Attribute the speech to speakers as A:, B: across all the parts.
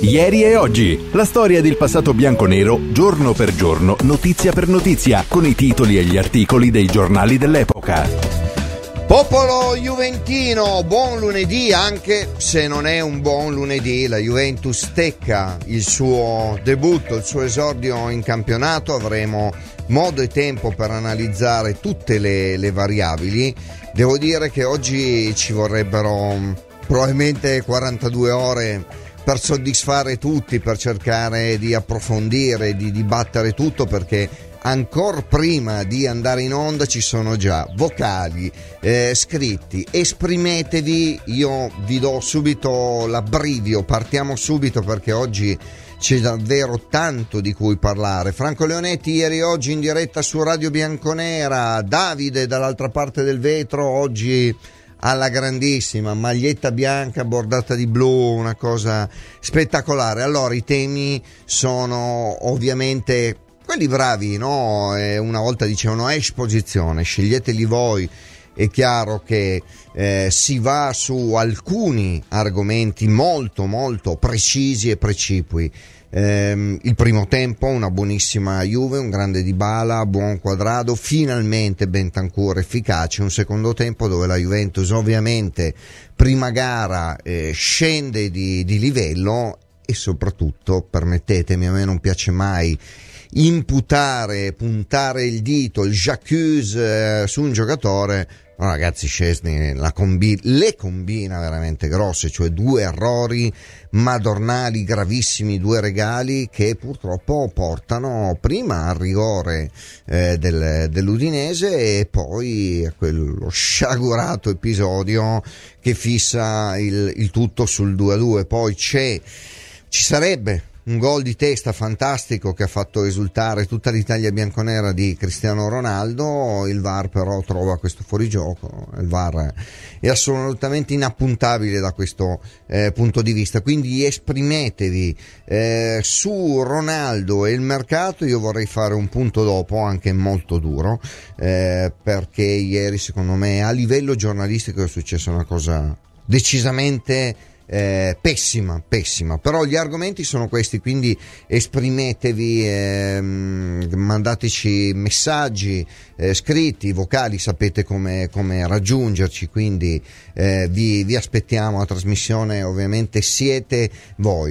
A: Ieri e oggi, la storia del passato bianconero, giorno per giorno, notizia per notizia, con i titoli e gli articoli dei giornali dell'epoca.
B: Popolo juventino, buon lunedì, anche se non è un buon lunedì. La Juventus stecca il suo debutto, il suo esordio in campionato. Avremo modo e tempo per analizzare tutte le variabili. Devo dire che oggi ci vorrebbero probabilmente 42 ore per soddisfare tutti, per cercare di approfondire, di dibattere tutto, perché ancora prima di andare in onda ci sono già vocali, scritti. Esprimetevi, io vi do subito l'abbrivio, partiamo subito perché oggi c'è davvero tanto di cui parlare. Franco Leonetti ieri e oggi in diretta su Radio Bianconera, Davide dall'altra parte del vetro, oggi alla grandissima, maglietta bianca bordata di blu, una cosa spettacolare. Allora, i temi sono ovviamente quelli bravi, no? Una volta dicevano esposizione, sceglieteli voi. È chiaro che si va su alcuni argomenti molto molto precisi e precipui. Il primo tempo, una buonissima Juve, un grande Dybala, buon Quadrado, finalmente Bentancur efficace. Un secondo tempo dove la Juventus ovviamente prima gara scende di livello e soprattutto, permettetemi, a me non piace mai puntare il dito, il j'accuse su un giocatore. No, ragazzi, Szczęsny le combina veramente grosse, cioè due errori madornali gravissimi, due regali che purtroppo portano prima al rigore dell'Udinese e poi a quello sciagurato episodio che fissa il tutto sul 2-2. Poi ci sarebbe un gol di testa fantastico che ha fatto esultare tutta l'Italia bianconera di Cristiano Ronaldo. Il VAR però trova questo fuorigioco. Il VAR è assolutamente inappuntabile da questo punto di vista, quindi esprimetevi su Ronaldo e il mercato. Io vorrei fare un punto dopo, anche molto duro, perché ieri secondo me a livello giornalistico è successa una cosa decisamente pessima, però gli argomenti sono questi, quindi esprimetevi, mandateci messaggi scritti, vocali, sapete come raggiungerci, quindi vi aspettiamo. La trasmissione ovviamente siete voi.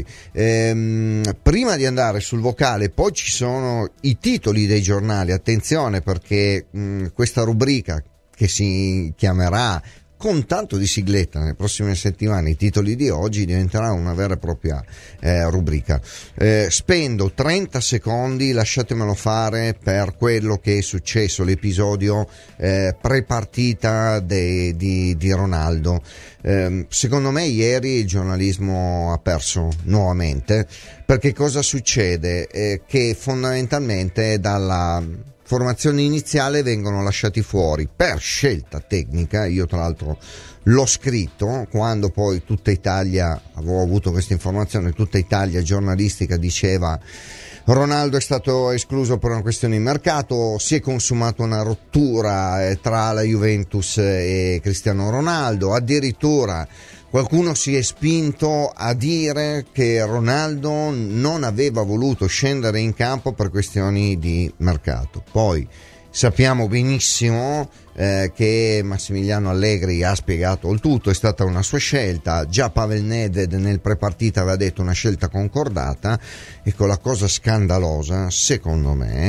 B: Prima di andare sul vocale, poi ci sono i titoli dei giornali, attenzione, perché questa rubrica che si chiamerà con tanto di sigletta nelle prossime settimane, i titoli di oggi, diventerà una vera e propria rubrica. Spendo 30 secondi, lasciatemelo fare, per quello che è successo, l'episodio pre-partita di Ronaldo. Secondo me ieri il giornalismo ha perso nuovamente, perché cosa succede? Che fondamentalmente dalla formazione iniziale vengono lasciati fuori per scelta tecnica. Io tra l'altro l'ho scritto quando poi tutta Italia, avevo avuto questa informazione, tutta Italia giornalistica diceva Ronaldo è stato escluso per una questione di mercato, si è consumata una rottura tra la Juventus e Cristiano Ronaldo, addirittura qualcuno si è spinto a dire che Ronaldo non aveva voluto scendere in campo per questioni di mercato. Poi sappiamo benissimo che Massimiliano Allegri ha spiegato il tutto, è stata una sua scelta. Già Pavel Nedved nel prepartita aveva detto una scelta concordata. Ecco, la cosa scandalosa, secondo me,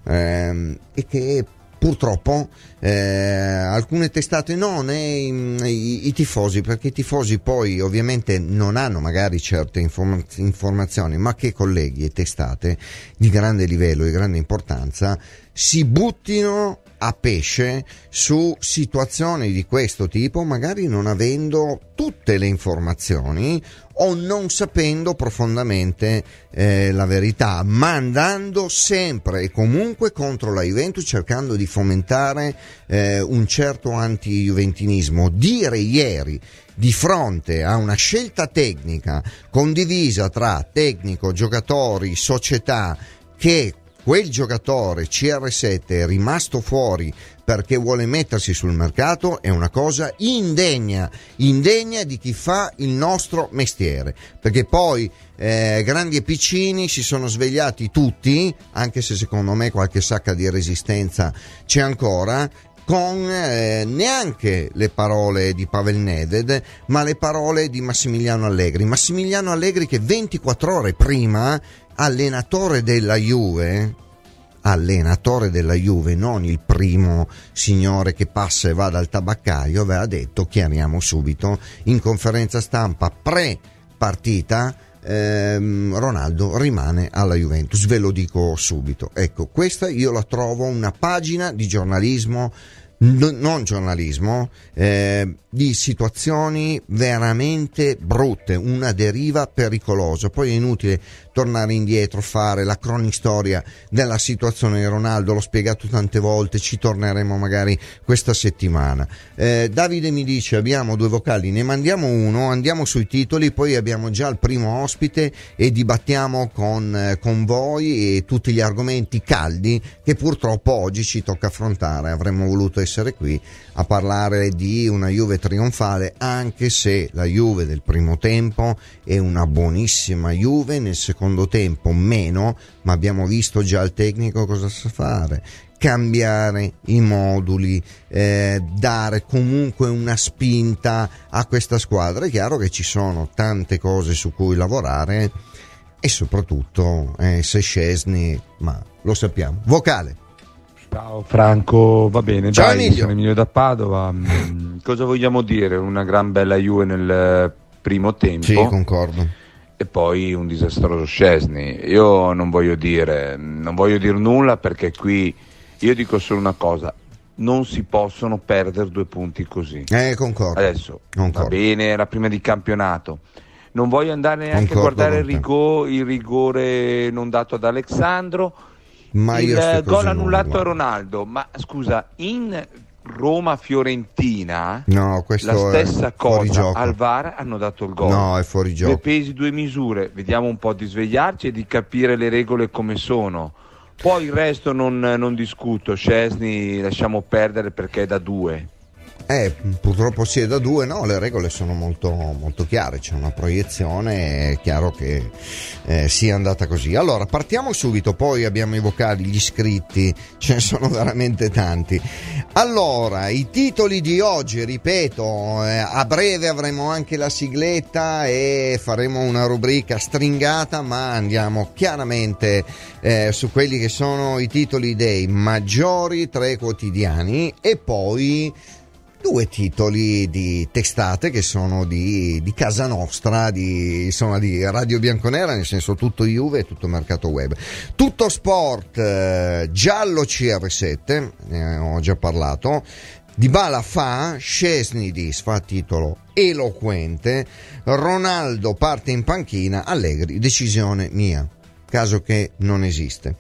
B: è che purtroppo alcune testate, non i tifosi, perché i tifosi poi ovviamente non hanno magari certe informazioni, ma che colleghi e testate di grande livello, di grande importanza, si buttino a pesce su situazioni di questo tipo, magari non avendo tutte le informazioni o non sapendo profondamente la verità, ma andando sempre e comunque contro la Juventus, cercando di fomentare un certo anti-juventinismo. Dire ieri, di fronte a una scelta tecnica condivisa tra tecnico, giocatori, società, che quel giocatore CR7 è rimasto fuori perché vuole mettersi sul mercato è una cosa indegna di chi fa il nostro mestiere, perché poi grandi e piccini si sono svegliati tutti, anche se secondo me qualche sacca di resistenza c'è ancora, con neanche le parole di Pavel Nedved, ma le parole di Massimiliano Allegri che 24 ore prima, allenatore della Juve, non il primo signore che passa e va dal tabaccaio, aveva detto, chiariamo subito, in conferenza stampa pre-partita, Ronaldo rimane alla Juventus, ve lo dico subito. Ecco, questa io la trovo una pagina di giornalismo, non giornalismo, di situazioni veramente brutte, una deriva pericolosa. Poi è inutile tornare indietro, fare la cronistoria della situazione di Ronaldo, l'ho spiegato tante volte, ci torneremo magari questa settimana. Davide mi dice abbiamo 2 vocali, ne mandiamo uno, andiamo sui titoli, poi abbiamo già il primo ospite e dibattiamo con voi e tutti gli argomenti caldi che purtroppo oggi ci tocca affrontare. Avremmo voluto essere qui a parlare di una Juve trionfale, anche se la Juve del primo tempo è una buonissima Juve, nel secondo tempo meno, ma abbiamo visto già il tecnico cosa sa fare: cambiare i moduli, dare comunque una spinta a questa squadra. È chiaro che ci sono tante cose su cui lavorare e soprattutto se Szczęsny, ma lo sappiamo. Vocale.
C: Ciao Franco, va bene,
B: ciao
C: dai,
B: Emilio.
C: sono Emilio da Padova. Cosa vogliamo dire? Una gran bella Juve nel primo tempo.
B: Sì, concordo.
C: E poi un disastroso Szczęsny. Io non voglio dire nulla, perché qui io dico solo una cosa: non si possono perdere 2 punti così.
B: Concordo.
C: Adesso
B: concordo.
C: Va bene, la prima di campionato. Non voglio andare neanche a guardare il rigore non dato ad Alexandro.
B: Ma
C: il gol annullato a Ronaldo, ma scusa, in Roma-Fiorentina
B: no,
C: la stessa cosa, al VAR hanno dato il gol.
B: No, è fuori gioco.
C: 2 pesi, 2 misure. Vediamo un po' di svegliarci e di capire le regole come sono. Poi il resto non discuto. Szczęsny lasciamo perdere perché è da 2.
B: Purtroppo sì, è da 2, no, le regole sono molto, molto chiare, c'è una proiezione, è chiaro che sia andata così. Allora, partiamo subito, poi abbiamo i vocali, gli iscritti, ce ne sono veramente tanti. Allora, i titoli di oggi, ripeto, a breve avremo anche la sigletta e faremo una rubrica stringata, ma andiamo chiaramente su quelli che sono i titoli dei maggiori 3 quotidiani e poi 2 titoli di testate che sono di casa nostra, di Radio Bianconera, nel senso tutto Juve e tutto mercato web. Tutto sport, giallo CR7, ne ho già parlato. Dybala fa, Szczęsny fa titolo eloquente, Ronaldo parte in panchina, Allegri, decisione mia. Caso che non esiste.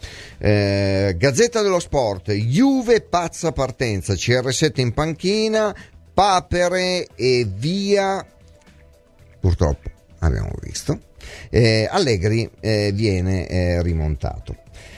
B: Gazzetta dello Sport, Juve pazza partenza, CR7 in panchina, papere e via, purtroppo abbiamo visto, Allegri viene rimontato.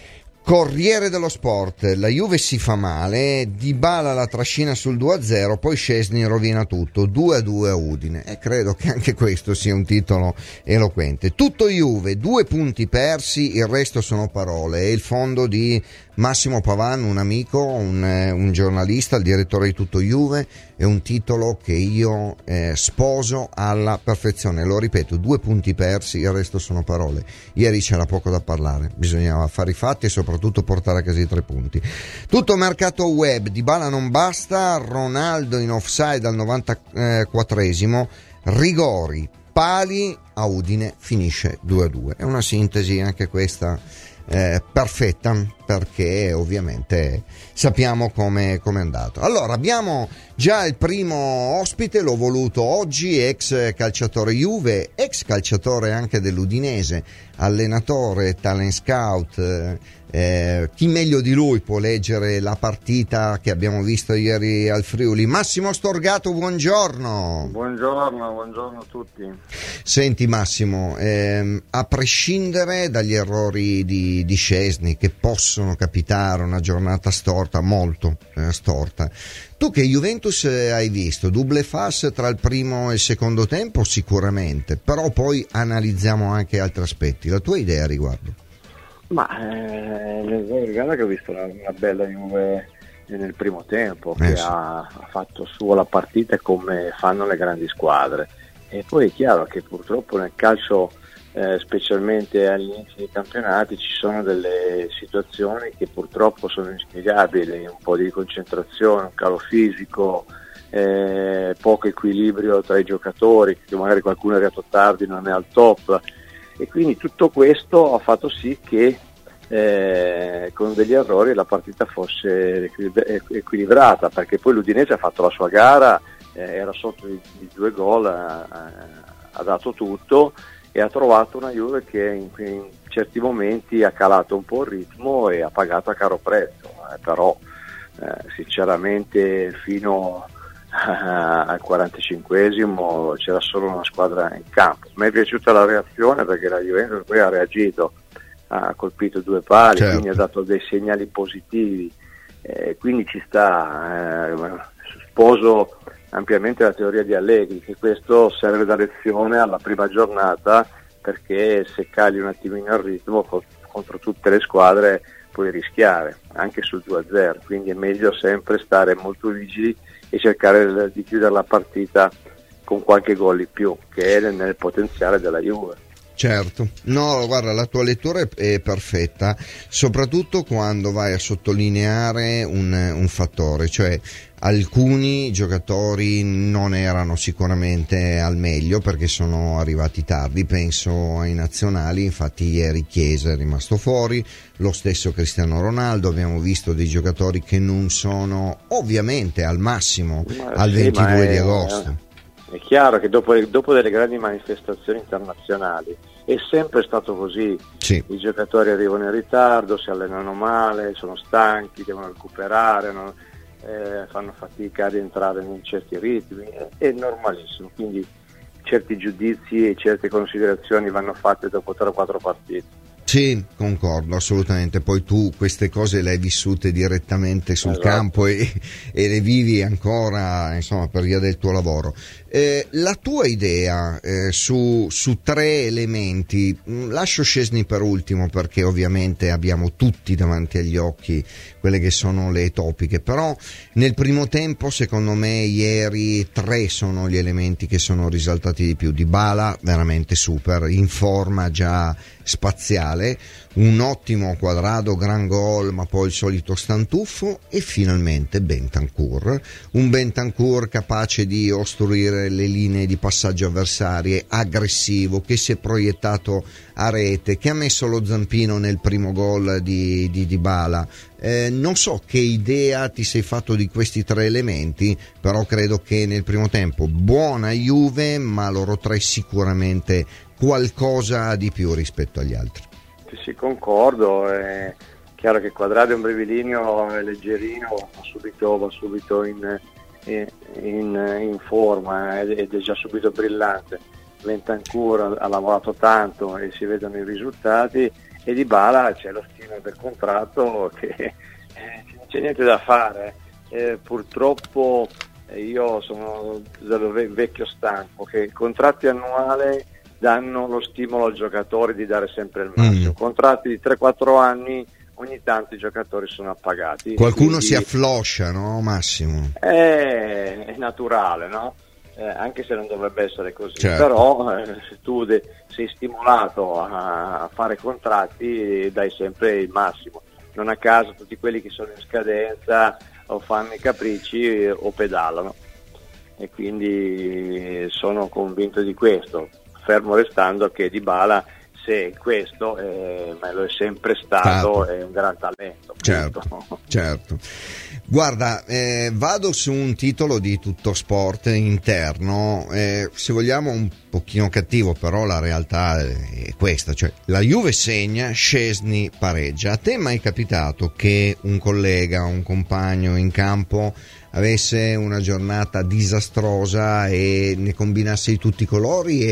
B: Corriere dello Sport, la Juve si fa male, Dybala la trascina sul 2-0, poi Szczęsny rovina tutto, 2-2 a Udine, e credo che anche questo sia un titolo eloquente. Tutto Juve, 2 punti persi, il resto sono parole, e il fondo di Massimo Pavan, un amico, un giornalista, il direttore di Tutto Juve, è un titolo che io sposo alla perfezione. Lo ripeto, 2 punti persi, il resto sono parole. Ieri c'era poco da parlare, bisognava fare i fatti e soprattutto portare a casa i 3 punti. Tutto mercato web, Dybala non basta, Ronaldo in offside al 94esimo, rigori, pali, a Udine finisce 2-2. È una sintesi anche questa perfetta, perché ovviamente sappiamo come è andato. Allora, abbiamo già il primo ospite, l'ho voluto oggi, ex calciatore Juve, ex calciatore anche dell'Udinese, allenatore, talent scout. Chi meglio di lui può leggere la partita che abbiamo visto ieri al Friuli? Massimo Storgato, buongiorno.
D: Buongiorno a tutti.
B: Senti, Senti Massimo, a prescindere dagli errori di Szczęsny che possono capitare, una giornata storta, molto storta, tu che Juventus hai visto? Double face tra il primo e il secondo tempo sicuramente, però poi analizziamo anche altri aspetti. La tua idea a riguardo?
D: Ma guarda che ho visto una bella Juve nel primo tempo, che
B: sì.
D: ha fatto sua la partita come fanno le grandi squadre. E poi è chiaro che purtroppo nel calcio, specialmente all'inizio dei campionati, ci sono delle situazioni che purtroppo sono inspiegabili, un po' di concentrazione, un calo fisico, poco equilibrio tra i giocatori, che magari qualcuno è arrivato tardi, non è al top, e quindi tutto questo ha fatto sì che con degli errori la partita fosse equilibrata, perché poi l'Udinese ha fatto la sua gara, era sotto di 2 gol, ha dato tutto e ha trovato una Juve che in certi momenti ha calato un po' il ritmo e ha pagato a caro prezzo, però sinceramente fino al 45esimo c'era solo una squadra in campo. Mi è piaciuta la reazione, perché la Juventus poi ha reagito, ha colpito 2 pali,
B: certo.
D: Quindi ha dato dei segnali positivi, quindi ci sta. Sposo ampiamente la teoria di Allegri, che questo serve da lezione alla prima giornata, perché se cali un attimino il ritmo contro tutte le squadre puoi rischiare anche sul 2-0, quindi è meglio sempre stare molto vigili e cercare di chiudere la partita con qualche gol in più, che è nel potenziale della Juve.
B: Certo, no, guarda, la tua lettura è perfetta, soprattutto quando vai a sottolineare un fattore, cioè alcuni giocatori non erano sicuramente al meglio perché sono arrivati tardi, penso ai nazionali, infatti ieri Chiesa è rimasto fuori, lo stesso Cristiano Ronaldo, abbiamo visto dei giocatori che non sono ovviamente al massimo al 22 di agosto.
D: È chiaro che dopo delle grandi manifestazioni internazionali è sempre stato così,
B: sì.
D: I giocatori arrivano in ritardo, si allenano male, sono stanchi, devono recuperare, fanno fatica ad entrare in certi ritmi, è normalissimo, quindi certi giudizi e certe considerazioni vanno fatte dopo 3 o 4 partite.
B: Sì, concordo assolutamente, poi tu queste cose le hai vissute direttamente sul
D: esatto.
B: campo e le vivi ancora, insomma, per via del tuo lavoro. La tua idea su 3 elementi, lascio Szczęsny per ultimo perché ovviamente abbiamo tutti davanti agli occhi quelle che sono le topiche, però nel primo tempo secondo me ieri 3 sono gli elementi che sono risaltati di più. Dybala veramente super, in forma già spaziale, un ottimo Quadrado, gran gol, ma poi il solito stantuffo, e finalmente Bentancur, un Bentancur capace di ostruire le linee di passaggio avversarie, aggressivo, che si è proiettato a rete, che ha messo lo zampino nel primo gol di Dybala. Non so che idea ti sei fatto di questi 3 elementi, però credo che nel primo tempo buona Juve, ma loro 3 sicuramente qualcosa di più rispetto agli altri.
D: Sì, concordo, è chiaro che Quadrado è un brevilineo, è leggerino, va subito in forma ed è già subito brillante. Bentancur ha lavorato tanto e si vedono i risultati, e Dybala c'è lo stile del contratto che non c'è niente da fare. Purtroppo io sono dello vecchio stampo, che contratti annuali danno lo stimolo al giocatore di dare sempre il massimo. Contratti di 3-4 anni, ogni tanto i giocatori sono appagati.
B: Qualcuno
D: quindi
B: si affloscia, no Massimo?
D: È naturale, no? Anche se non dovrebbe essere così,
B: certo.
D: Però se tu sei stimolato a fare contratti, dai sempre il massimo. Non a caso tutti quelli che sono in scadenza o fanno i capricci o pedalano, e quindi sono convinto di questo, fermo restando che Dybala, se questo ma lo è sempre stato, è un gran talento.
B: Certo. Guarda, vado su un titolo di Tutto Sport interno, se vogliamo un pochino cattivo, però la realtà è questa, cioè la Juve segna, Szczęsny pareggia. A te è mai capitato che un collega, un compagno in campo avesse una giornata disastrosa e ne combinasse di tutti i colori, e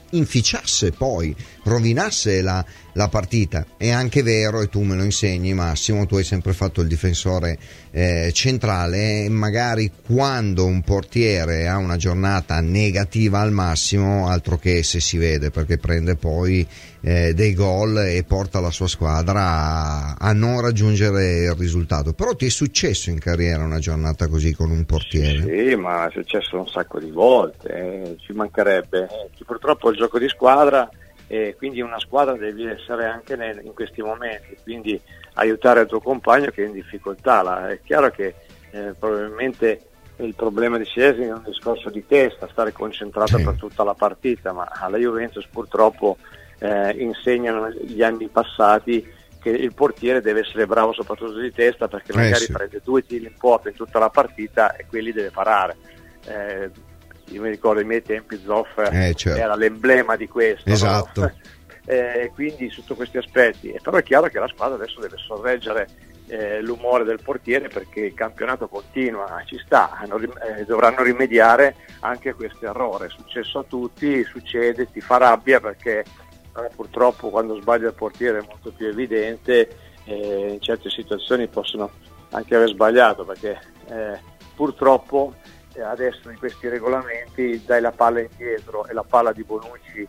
B: inficiasse poi, rovinasse la partita. È anche vero, e tu me lo insegni Massimo, tu hai sempre fatto il difensore centrale, magari quando un portiere ha una giornata negativa al massimo, altro che se si vede, perché prende poi dei gol e porta la sua squadra a non raggiungere il risultato. Però ti è successo in carriera una giornata così con un portiere?
D: Sì, ma è successo un sacco di volte, ci mancherebbe. Purtroppo il gioco di squadra, e quindi una squadra devi essere anche in questi momenti, quindi aiutare il tuo compagno che è in difficoltà. È chiaro che probabilmente il problema di Szczęsny è un discorso di testa, stare concentrata per tutta la partita, ma alla Juventus purtroppo insegnano gli anni passati che il portiere deve essere bravo soprattutto di testa, perché magari prende 2 tiri in porta in tutta la partita e quelli deve parare. Io mi ricordo ai miei tempi Zoff era l'emblema di questo,
B: esatto,
D: no? Quindi sotto questi aspetti, però è chiaro che la squadra adesso deve sorreggere l'umore del portiere, perché il campionato continua, ci sta, dovranno rimediare anche a questo errore. È successo a tutti, succede, ti fa rabbia, perché purtroppo quando sbaglia il portiere è molto più evidente, in certe situazioni possono anche aver sbagliato, perché purtroppo adesso in questi regolamenti dai la palla indietro e la palla di Bonucci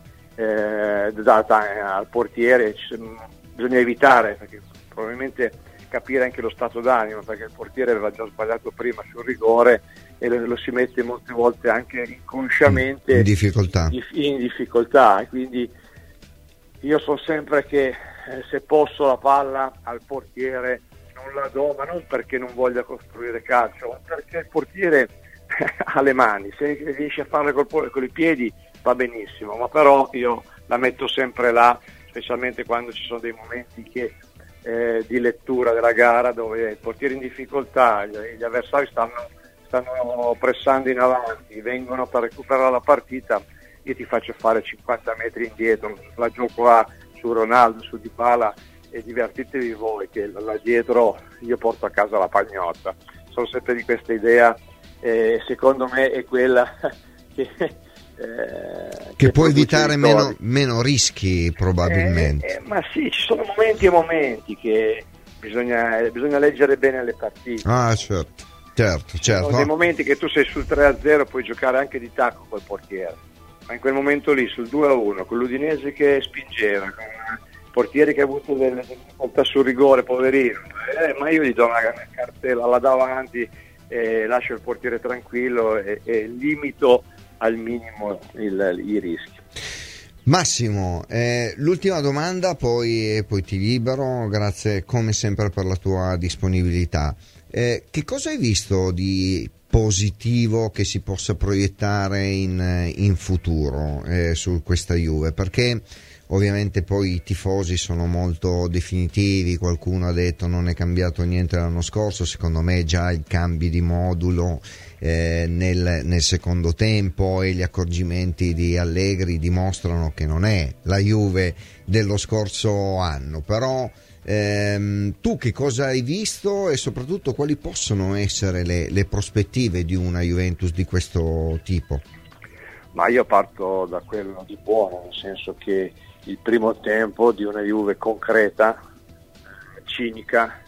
D: data al portiere, bisogna evitare, perché probabilmente capire anche lo stato d'animo, perché il portiere aveva già sbagliato prima sul rigore e lo si mette molte volte anche inconsciamente
B: in difficoltà.
D: Quindi io so sempre che se posso la palla al portiere non la do, ma non perché non voglia costruire calcio, ma perché il portiere ha le mani, se riesce a farle con i piedi va benissimo, ma però io la metto sempre là, specialmente quando ci sono dei momenti di lettura della gara dove il portiere è in difficoltà, gli avversari stanno pressando in avanti, vengono per recuperare la partita, io ti faccio fare 50 metri indietro, la gioco su Ronaldo, su Dybala, e divertitevi voi, che là dietro io porto a casa la pagnotta. Sono sempre di questa idea, secondo me è quella che
B: può evitare meno rischi probabilmente.
D: Ma sì, ci sono momenti e momenti che bisogna leggere bene le partite.
B: Certo.
D: Sono dei momenti che tu sei sul 3-0, puoi giocare anche di tacco col portiere, ma in quel momento lì sul 2-1 con l'Udinese che spingeva, con il portiere che ha avuto delle difficoltà sul rigore, poverino, ma io gli do una cartella là davanti e lascio il portiere tranquillo e limito al minimo i rischi.
B: Massimo, l'ultima domanda, poi ti libero, grazie come sempre per la tua disponibilità. Che cosa hai visto di positivo che si possa proiettare in futuro su questa Juve? Perché ovviamente poi i tifosi sono molto definitivi, qualcuno ha detto non è cambiato niente l'anno scorso, secondo me già i cambi di modulo nel secondo tempo e gli accorgimenti di Allegri dimostrano che non è la Juve dello scorso anno, però tu che cosa hai visto e soprattutto quali possono essere le prospettive di una Juventus di questo tipo?
D: Ma io parto da quello di buono, nel senso che il primo tempo di una Juve concreta, cinica,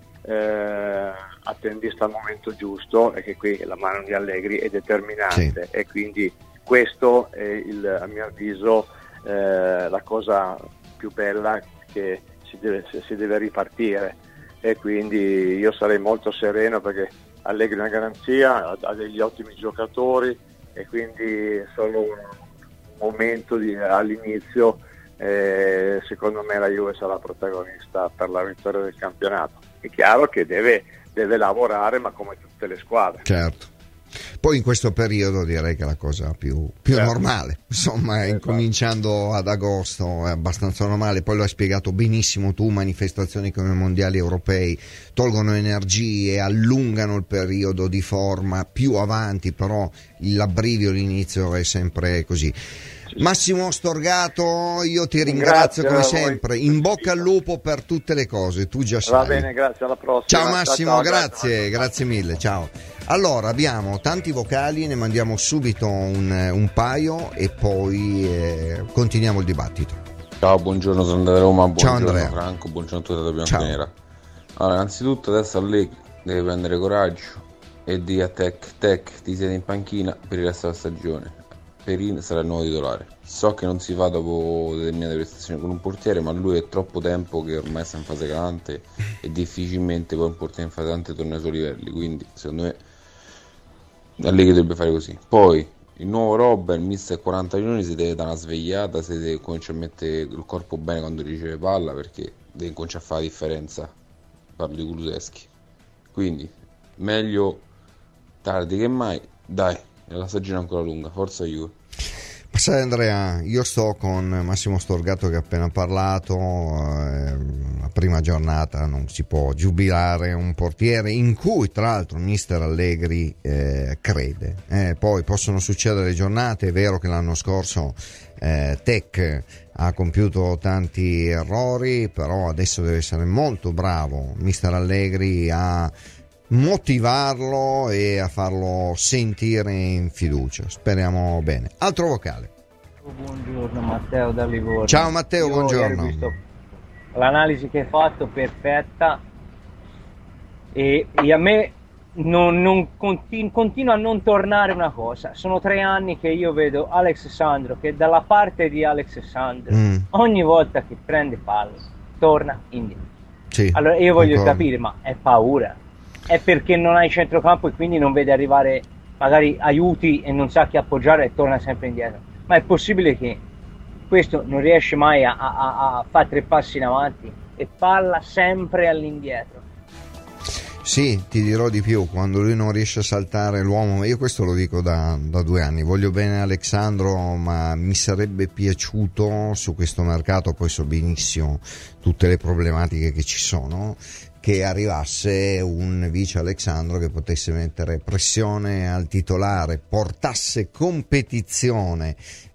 D: attendista al momento giusto, e che qui la mano di Allegri è determinante, sì. E quindi questo è a mio avviso la cosa più bella, che si deve ripartire, e quindi io sarei molto sereno perché Allegri è una garanzia, ha degli ottimi giocatori e quindi è solo un momento all'inizio. Secondo me la Juve sarà protagonista per la vittoria del campionato. È chiaro che deve lavorare, ma come tutte le squadre.
B: Certo. Poi in questo periodo direi che la cosa più normale, insomma, incominciando ad agosto è abbastanza normale. Poi lo hai spiegato benissimo tu, manifestazioni come i mondiali europei tolgono energie, allungano il periodo di forma più avanti, però l'abbrivio, l'inizio è sempre così. Massimo Storgato, io ti ringrazio come sempre, in bocca al lupo per tutte le cose, tu già sai.
D: Va bene, grazie, alla prossima.
B: Ciao Massimo, grazie mille, ciao. Allora, abbiamo tanti vocali, ne mandiamo subito un paio e poi continuiamo il dibattito.
E: Ciao, buongiorno, sono da Roma, buongiorno
B: Andrea.
E: Franco, buongiorno a tutti da Bianconera. Allora, innanzitutto adesso Allegri deve prendere coraggio e dire a Tec ti siedi in panchina per il resto della stagione. Perin sarà il nuovo titolare. So che non si fa dopo determinate prestazioni con un portiere, ma lui è troppo tempo che ormai sta in fase calante e difficilmente poi un portiere in fase calante torna ai suoi livelli, quindi secondo me Allegri dovrebbe fare così. Poi il nuovo Robben, mister 40 milioni, si deve dare una svegliata, si deve cominciare a mettere il corpo bene quando riceve palla, perché deve cominciare a fare la differenza. Parlo di Kulusevski. Quindi meglio tardi che mai, dai, la stagione è ancora lunga, forza Juve.
B: Sai Andrea, io sto con Massimo Storgato che ha appena parlato, la prima giornata non si può giubilare un portiere in cui tra l'altro mister Allegri crede, poi possono succedere giornate, è vero che l'anno scorso Tec ha compiuto tanti errori, però adesso deve essere molto bravo mister Allegri a motivarlo e a farlo sentire in fiducia. Speriamo bene. Altro vocale.
F: Buongiorno Matteo da Livorno.
B: Ciao Matteo,
F: Io
B: buongiorno.
F: Ho visto l'analisi che hai fatto, perfetta, e a me continua a non tornare una cosa. Sono 3 anni che io vedo Alex Sandro, che dalla parte di Alex Sandro ogni volta che prende palla torna indietro.
B: Sì,
F: allora io voglio capire, ma è paura? È perché non hai centrocampo e quindi non vede arrivare magari aiuti e non sa chi appoggiare e torna sempre indietro? Ma è possibile che questo non riesce mai a fare 3 passi in avanti e palla sempre all'indietro?
B: Sì, ti dirò di più, quando lui non riesce a saltare l'uomo, io questo lo dico da 2 anni, voglio bene Alexandro, ma mi sarebbe piaciuto su questo mercato, poi so benissimo tutte le problematiche che ci sono, che arrivasse un vice Alexandro che potesse mettere pressione al titolare, portasse competizione,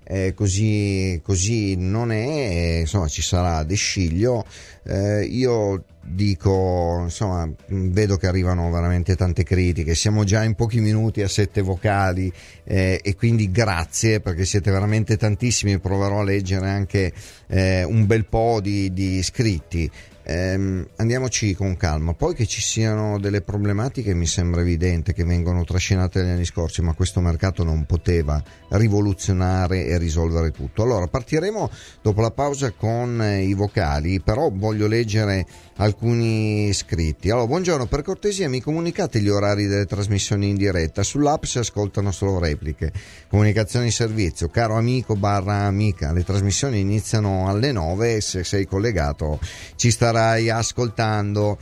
B: così non è, insomma ci sarà De Sciglio. Io dico, insomma, vedo che arrivano veramente tante critiche, siamo già in pochi minuti a 7 vocali, e quindi grazie perché siete veramente tantissimi, proverò a leggere anche un bel po' di iscritti. Andiamoci con calma, poi che ci siano delle problematiche mi sembra evidente, che vengono trascinate negli anni scorsi, ma questo mercato non poteva rivoluzionare e risolvere tutto. Allora partiremo dopo la pausa con i vocali, però voglio leggere alcuni iscritti. Allora, buongiorno, per cortesia mi comunicate gli orari delle trasmissioni in diretta? Sull'app si ascoltano solo repliche. Comunicazioni di servizio, caro amico / amica, le trasmissioni iniziano alle 9 e se sei collegato ci starai ascoltando.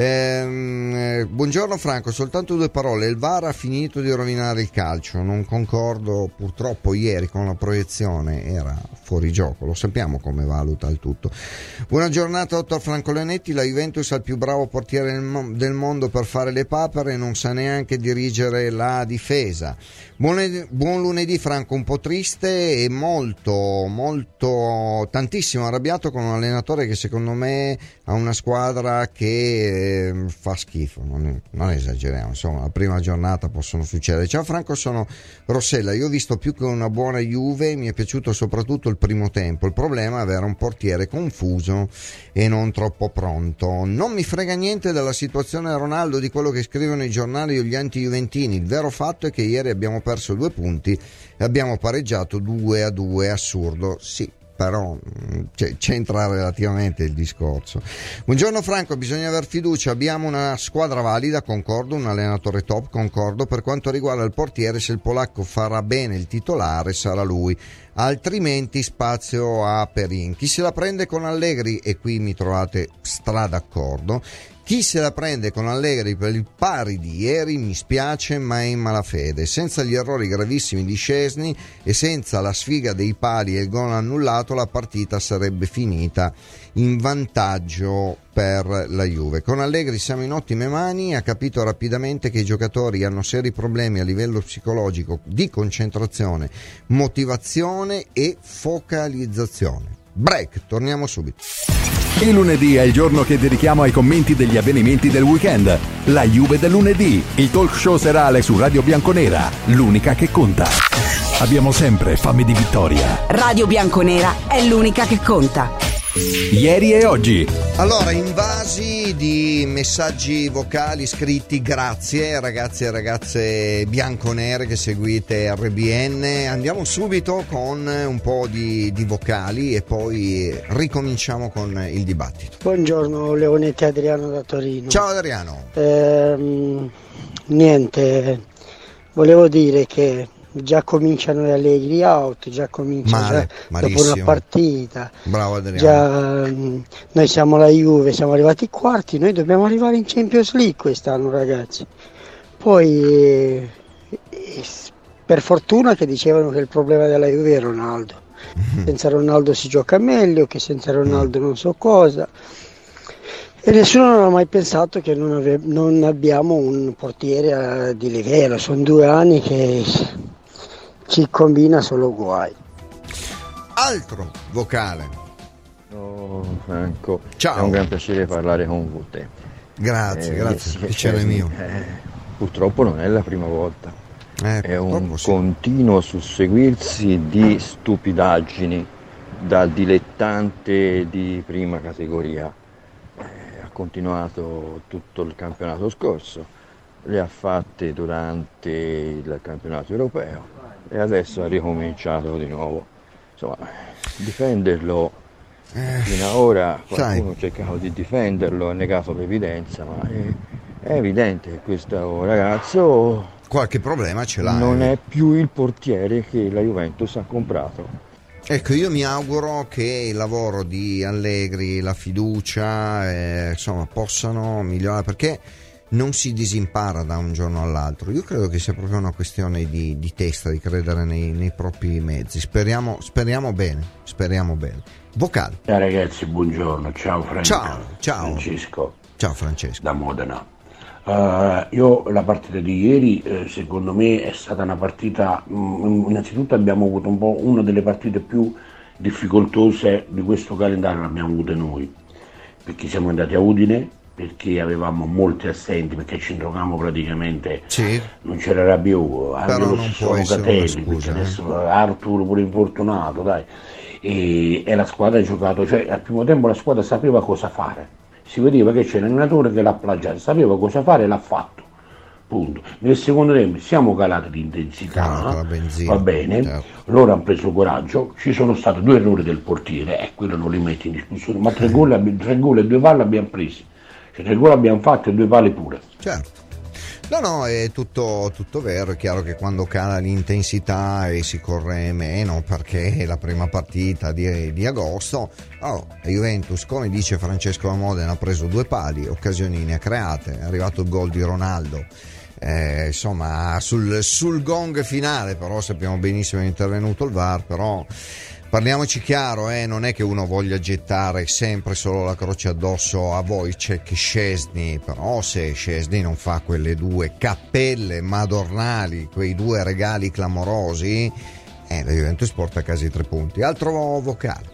B: Buongiorno Franco, soltanto 2 parole. Il VAR ha finito di rovinare il calcio, non concordo purtroppo ieri con la proiezione, era fuori gioco, lo sappiamo come valuta il tutto. Buona giornata dottor Franco Leonetti, la Juventus ha il più bravo portiere del mondo per fare le papere e non sa neanche dirigere la difesa. Buon lunedì Franco, un po' triste e tantissimo arrabbiato con un allenatore che secondo me ha una squadra che fa schifo, non esageriamo, insomma la prima giornata possono succedere. Ciao Franco, sono Rossella, io ho visto più che una buona Juve, mi è piaciuto soprattutto il primo tempo, il problema è avere un portiere confuso e non troppo pronto. Non mi frega niente della situazione Ronaldo, di quello che scrivono i giornali o gli anti-juventini, il vero fatto è che ieri abbiamo perso 2 punti e abbiamo pareggiato 2-2, assurdo, sì, però c'entra relativamente il discorso. Buongiorno Franco, bisogna aver fiducia, abbiamo una squadra valida, concordo, un allenatore top, concordo. Per quanto riguarda il portiere, se il polacco farà bene il titolare sarà lui, altrimenti spazio a Perin. Chi se la prende con Allegri, e qui mi trovate d'accordo, Chi se la prende con Allegri per il pari di ieri mi spiace, ma è in malafede. Senza gli errori gravissimi di Szczęsny e senza la sfiga dei pali e il gol annullato, la partita sarebbe finita in vantaggio per la Juve. Con Allegri siamo in ottime mani, ha capito rapidamente che i giocatori hanno seri problemi a livello psicologico di concentrazione, motivazione e focalizzazione. Break, torniamo subito.
A: Il lunedì è il giorno che dedichiamo ai commenti degli avvenimenti del weekend. La Juve del lunedì, il talk show serale su Radio Bianconera, l'unica che conta. Abbiamo sempre fame di vittoria.
G: Radio Bianconera è l'unica che conta.
A: Ieri e oggi.
B: Allora, invasi di messaggi vocali scritti, grazie ragazzi e ragazze bianconere che seguite RBN. Andiamo subito con un po' di vocali e poi ricominciamo con il dibattito.
H: Buongiorno Leonetti, Adriano da Torino.
B: Ciao Adriano.
H: Niente, volevo dire che già cominciano gli Allegri out, già comincia dopo una partita.
B: Bravo Adriano.
H: Già, noi siamo la Juve, siamo arrivati ai quarti, noi dobbiamo arrivare in Champions League quest'anno, ragazzi. Poi per fortuna che dicevano che il problema della Juve è Ronaldo. Senza Ronaldo si gioca meglio, che senza Ronaldo non so cosa. E nessuno non ha mai pensato che non abbiamo un portiere di livello. Sono 2 anni che ci combina solo guai.
B: Altro vocale.
I: Ciao Franco,
B: ciao.
I: È un gran piacere parlare con te.
B: Grazie, piacere mio.
I: Purtroppo non è la prima volta. È un continuo susseguirsi di stupidaggini da dilettante di prima categoria. Ha continuato tutto il campionato scorso, le ha fatte durante il campionato europeo e adesso ha ricominciato di nuovo. Insomma, difenderlo fino ad ora qualcuno ha cercato di difenderlo, ha negato l'evidenza, ma è evidente che questo ragazzo
B: qualche problema ce l'ha.
I: Non è più il portiere che la Juventus ha comprato.
B: Ecco, io mi auguro che il lavoro di Allegri, la fiducia, insomma, possano migliorare, perché non si disimpara da un giorno all'altro. Io credo che sia proprio una questione di testa, di credere nei propri mezzi. Speriamo bene. Vocale.
J: Ciao ragazzi, buongiorno. Ciao Franco.
B: Ciao.
J: Francesco.
B: Ciao Francesco.
J: Da Modena. Io la partita di ieri secondo me è stata una partita, innanzitutto abbiamo avuto un po' una delle partite più difficoltose di questo calendario, l'abbiamo avute noi, perché siamo andati a Udine, perché avevamo molti assenti, perché il centrocampo praticamente non c'era Rabiot,
B: però non può essere
J: Locatelli, perché adesso Arthur pure infortunato, dai, e la squadra ha giocato, cioè al primo tempo la squadra sapeva cosa fare. Si vedeva che c'era l'allenatore che l'ha plagiato, sapeva cosa fare e l'ha fatto. Punto. Nel secondo tempo siamo calati di intensità, va bene, certo. Loro hanno preso coraggio, ci sono stati 2 errori del portiere, e quello non li metti in discussione, ma 3 gol e 2 pali abbiamo presi, cioè 3 gol abbiamo fatto e 2 pali pure.
B: Certo. No, è tutto vero, è chiaro che quando cala l'intensità e si corre meno, perché è la prima partita di agosto, la Juventus, come dice Francesco da Modena, ha preso 2 pali, occasioni ne ha create, è arrivato il gol di Ronaldo, insomma sul gong finale, però sappiamo benissimo che è intervenuto il VAR, però parliamoci chiaro, non è che uno voglia gettare sempre solo la croce addosso a Wojciech Szczęsny, però se Szczęsny non fa quelle 2 cappelle madornali, quei 2 regali clamorosi, la Juventus porta a casa i 3 punti. Altro vocale.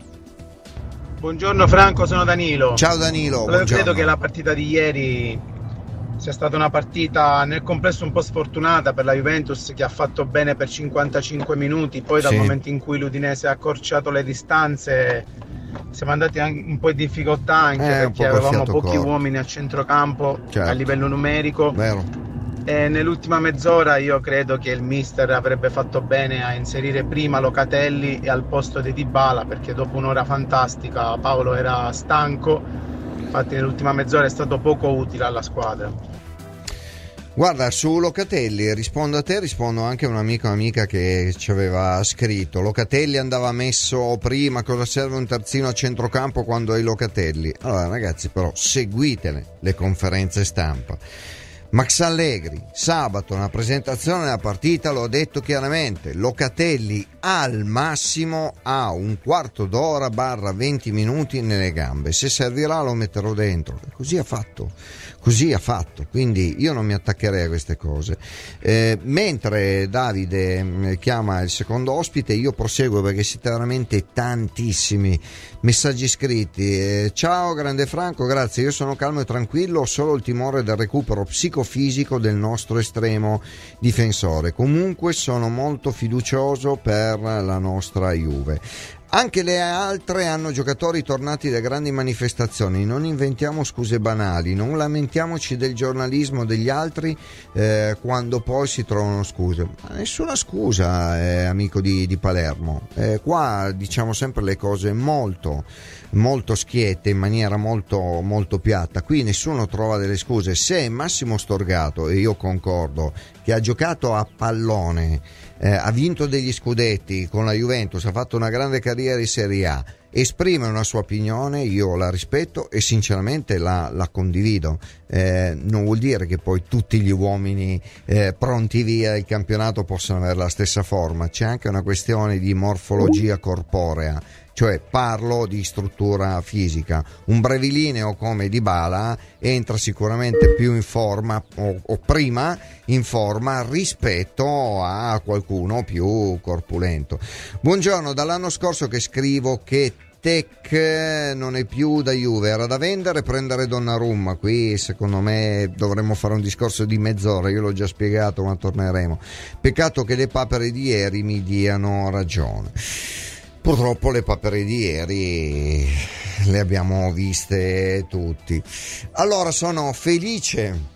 K: Buongiorno Franco, sono Danilo.
B: Ciao Danilo.
K: Io credo che la partita di ieri sia stata una partita nel complesso un po' sfortunata per la Juventus, che ha fatto bene per 55 minuti, poi dal momento in cui l'Udinese ha accorciato le distanze siamo andati un po' in difficoltà, anche perché avevamo pochi uomini a centrocampo, a livello numerico.
B: Vero.
K: E nell'ultima mezz'ora io credo che il mister avrebbe fatto bene a inserire prima Locatelli e al posto di Dybala, perché dopo un'ora fantastica Paolo era stanco. Infatti nell'ultima mezz'ora è stato poco utile alla squadra.
B: Guarda, su Locatelli rispondo a te, rispondo anche a un amico o amica che ci aveva scritto. Locatelli andava messo prima, cosa serve un terzino a centrocampo quando hai Locatelli? Allora ragazzi, però seguitele le conferenze stampa. Max Allegri, sabato, una presentazione della partita, l'ho detto chiaramente, Locatelli al massimo ha un quarto d'ora / 20 minuti nelle gambe, se servirà lo metterò dentro, così ha fatto, quindi io non mi attaccherei a queste cose. Mentre Davide chiama il secondo ospite, io proseguo perché siete veramente tantissimi messaggi scritti. Ciao grande Franco, grazie, io sono calmo e tranquillo, ho solo il timore del recupero psicofisico del nostro estremo difensore, comunque sono molto fiducioso per la nostra Juve. Anche le altre hanno giocatori tornati da grandi manifestazioni, non inventiamo scuse banali, non lamentiamoci del giornalismo degli altri quando poi si trovano scuse. Nessuna scusa, amico di Palermo, qua diciamo sempre le cose molto schiette, in maniera molto piatta, qui nessuno trova delle scuse. Se Massimo Storgato, e io concordo, che ha giocato a pallone, ha vinto degli scudetti con la Juventus, ha fatto una grande carriera in Serie A, esprime una sua opinione, io la rispetto e sinceramente la condivido. Non vuol dire che poi tutti gli uomini pronti via il campionato possano avere la stessa forma, c'è anche una questione di morfologia corporea, cioè parlo di struttura fisica. Un brevilineo come Dybala entra sicuramente più in forma o prima in forma rispetto a qualcuno più corpulento. Buongiorno, dall'anno scorso che scrivo che Tec non è più da Juve, era da vendere e prendere Donnarumma. Qui secondo me dovremmo fare un discorso di mezz'ora, io l'ho già spiegato ma torneremo. Peccato che le papere di ieri mi diano ragione. Purtroppo le papere di ieri le abbiamo viste tutti. Allora sono felice